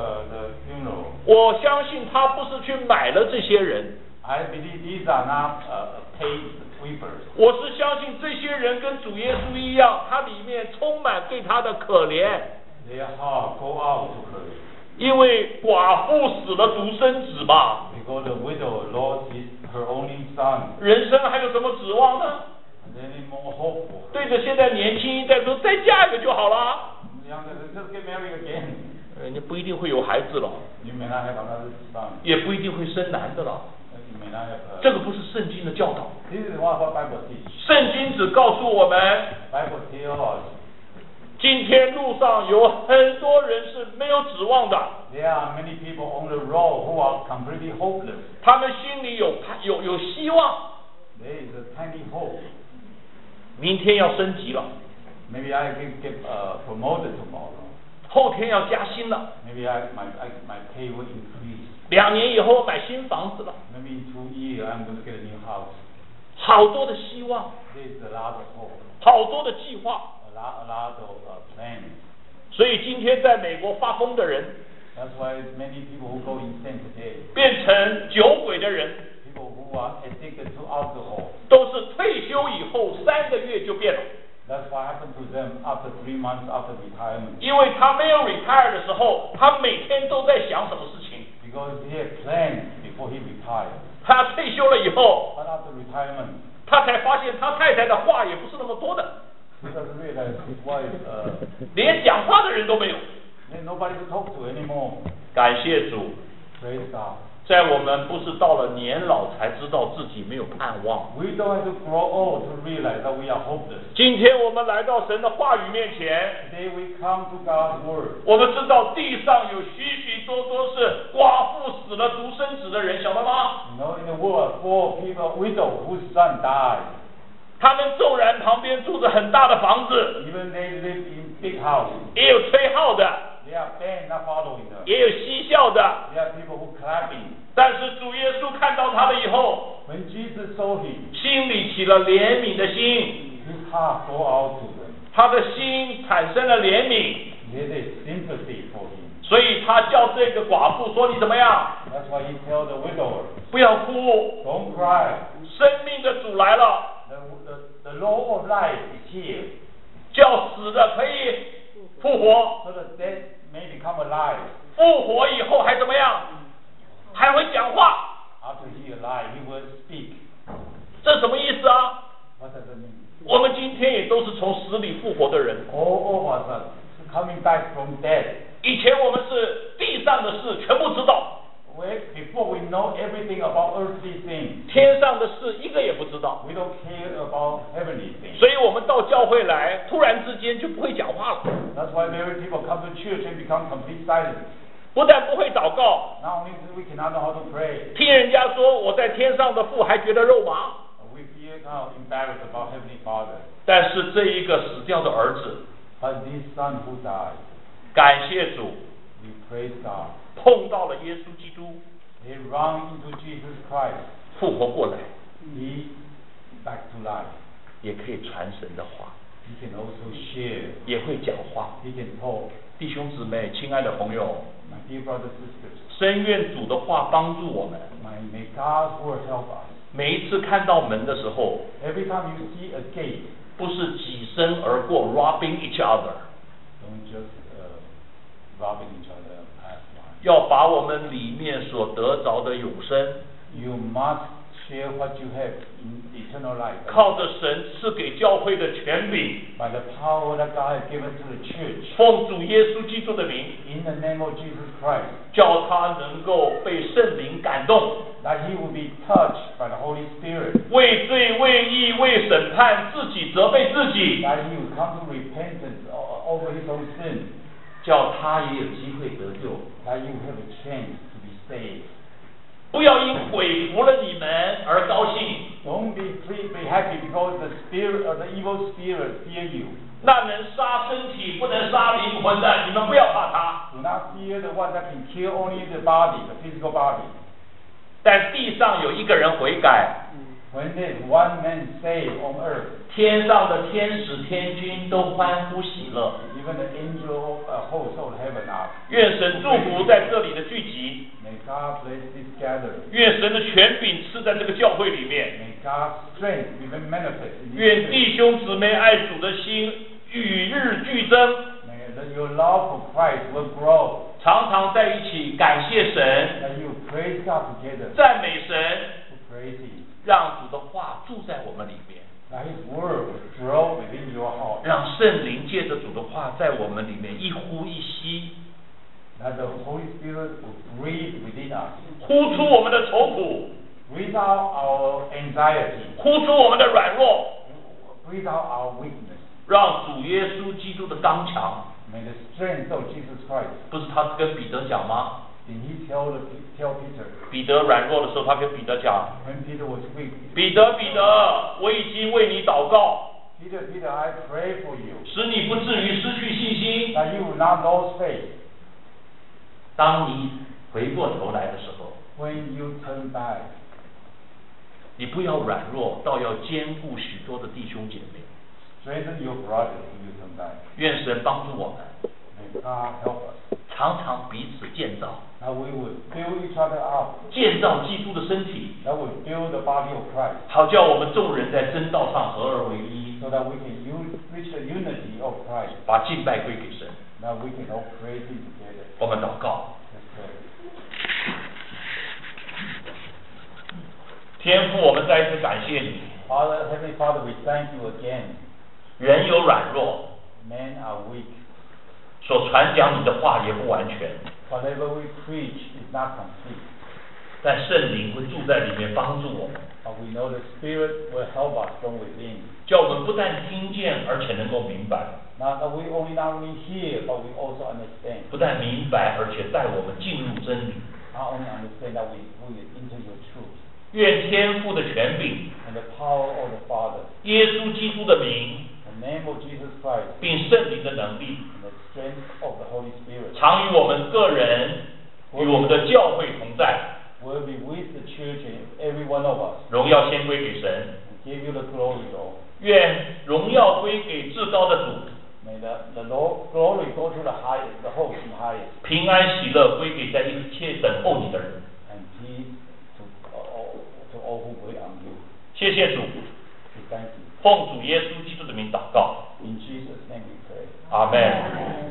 funeral. 我相信他不是去买了这些人， I believe these are not paid weepers. 我是相信这些人跟主耶稣一样，他里面充满对他的可怜。 Their heart go out to her. 因为寡妇死了独生子嘛， Because the widow lost her only son. 人生还有什么指望呢？ And then any more hope for her. 对着现在年轻一代说，再嫁一个就好了。 Younger, just get married again. 人家不一定会有孩子了， You may not have another son. 也不一定会生男的了。 You may not have. 这个不是圣经的教导。 This is what Bible teach. 圣经只告诉我们， Bible tells us 今天路上有很多人是没有指望的， there are many people on the road who are completely hopeless. 他们心里有希望， There is a tiny hope. 明天要升级了， Maybe I can get promoted tomorrow. 后天要加薪了， Maybe my pay will increase. 2年以后买新房子了， Maybe in 2 years I'm going to get a new house. 好多的希望， There is a lot of hope. 好多的计划。 A lot of plans. 所以今天在美国发疯的人， That's why many people who go insane today, 变成酒鬼的人， people who are addicted to alcohol, 都是退休以后3个月就变了。 that's what happened to them after 3 months after retirement. 因为他没有 retire 的时候，他每天都在想什么事情。 Because he had planned before he retired. 他退休了以后， But after retirement, 他才发现他太太的话也不是那么多的， he doesn't realize his wife, 连讲话的人都没有。 there's nobody to talk to anymore. 感谢主， Praise God. 在我们不是到了年老才知道自己没有盼望。 We don't have to grow old to realize that we are hopeless. 今天我们来到神的话语面前， Today we come to God's word. 我们知道地上有许许多多是寡妇死了独生子的人，晓得吗？ You know, in the world, 4 people, widow whose son died. 他们纵然旁边住着很大的房子， Even they live in big houses. 也有吹号的， There are band not following them. 也有嬉笑的， There are people who clapping. 但是主耶稣看到他了以后， When Jesus saw him, 心里起了怜悯的心， his heart go out to them. 他的心产生了怜悯， There is sympathy for him. 所以他叫这个寡妇说：“你怎么样？ That's why he tells the widower, 不要哭， don't cry. 生命的主来了， The Lord of life is here. 叫死的可以复活， So the dead may become alive. 复活以后还怎么样？还会讲话， After he alive, he will speak. 这什么意思啊？ What does it mean? 我们今天也都是从死里复活的人。 All of us are coming back from death. 以前我们是地上的事全部知道， Before we know everything about earthly things, 天上的事一个也不知道。 we don't care about heavenly things. 所以我们到教会来，突然之间就不会讲话了， That's why many people come to church and become complete silent. 不但不会祷告， Not only do we cannot know how to pray, 听人家说我在天上的父还觉得肉麻。 we feel kind of embarrassed about Heavenly Father. 但是这一个死掉的儿子， But this son who died, 感谢主， we praise God. 碰到了耶稣基督， He ran into Jesus Christ. 复活过来， He back to life. 也可以传神的话， He can also share. 也会讲话。 He can talk. 弟兄姊妹，亲爱的朋友， My dear brothers and sisters, 深愿主的话帮助我们。 may God's word help us. 每一次看到门的时候， Every time you see a gate, 不是挤身而过 ，robbing each other， don't just robbing each other pass by. 要把我们里面所得着的永生， You must share what you have in eternal life. 靠着神赐给教会的权柄， By the power that God has given to the church, 奉主耶稣基督的名， in the name of Jesus Christ, 叫他能够被圣灵感动， that he will be touched by the Holy Spirit, 为罪、为义、为审判自己责备自己， that he will come to repentance over his own sin, 叫他也有机会得救。 that you will have a chance to be saved. 不要因毁服了你们而高兴， Don't be happy because the spirit or the evil spirit fear you. 那能杀身体不能杀灵魂的，你们不要怕他。 Do not fear the one that can kill only the body, the physical body. 但地上有一个人悔改， When there's one man saved on earth, 天上的天使天君都欢呼喜乐。 even the angel hosts of heaven are. 愿神祝福在这里的聚集， May God bless this gathering. 愿神的权柄赐在这个教会里面， May God's strength be manifest in this 愿 church. 弟兄姊妹爱主的心与日俱增， May your love for Christ will grow. 常常在一起感谢神， That you praise God together. 赞美神， To praise Him. 让主的话住在我们里面， That His word will grow within your heart. 让圣灵借着主的话在我们里面一呼一吸， That the Holy Spirit will breathe within us. 呼出我们的愁苦， Breathe out our anxiety. 呼出我们的软弱， Breathe out our weakness. 让主耶稣基督的刚强， May the strength of Jesus Christ. 不是他跟彼得讲吗？ Did he tell Peter 彼得软弱的时候，他跟彼得讲 when Peter was weak? 彼得，彼得，我已经为你祷告， Peter, I pray for you 使你不至于失去信心。 that you will not lose faith 当你回过头来的时候， when you turn back. 你不要软弱，倒要兼顾许多的弟兄姐妹。 Strengthen your brothers when you turn back. 愿神帮助我们， May God help us. 常常彼此建造， Now we will build each other up. 建造基督的身体， That will build the body of Christ. 好叫我们众人在真道上合而为一， So that we can reach the unity of Christ. 把敬拜归给神。 Now we can all praise Him together. 我们祷告， Let's pray. 天父，我们再一次感谢你。 Father, Heavenly Father, we thank you again. 人有软弱， Men are weak. 所传讲你的话也不完全， Whatever we preach is not complete. 但圣灵会住在里面帮助我们， But we know the Spirit will help us from within. 叫我们不但听见，而且能够明白； Not that we not only hear, but we also understand. 不但明白，而且带我们进入真理。 Not only understand that we enter your truth. 愿天父的权柄、 And the power of the Father, 耶稣基督的名， the name of Jesus Christ, 并圣灵的能力， and the strength of the Holy Spirit 常与我们个人与我们的教会同在。 will be with the church and every one of us. 荣耀先归给神， And give you the glory, Lord. 愿荣耀归给至高的主， May the Lord glory go to the highest, the host and highest, 平安喜乐归给在一切等候你的人。 and peace to all who wait on you. 谢谢主， We thank you. 奉主耶稣基督的名祷告， In Jesus' name we pray. 阿门。